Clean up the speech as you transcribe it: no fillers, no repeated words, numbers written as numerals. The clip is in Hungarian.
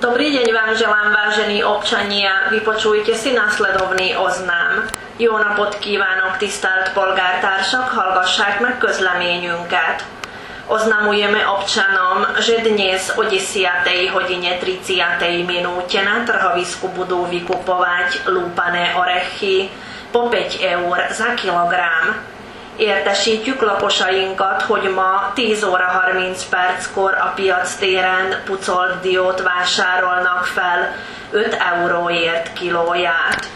Dobrý deň vám želám, vážení občania. Vypočujte si nasledovný oznám. Jó napot kívánok, tisztelt polgártársak, hallgassák meg közleményünket. Oznamujeme občanom, že dnes o 10:30 minúte na trhovisku budú vykupovať lúpané orechy po 5 eur za kilogram. Értesítjük lakosainkat, hogy ma 10 óra 30 perckor a piactéren pucolt diót vásárolnak fel 5 euróért kilóját.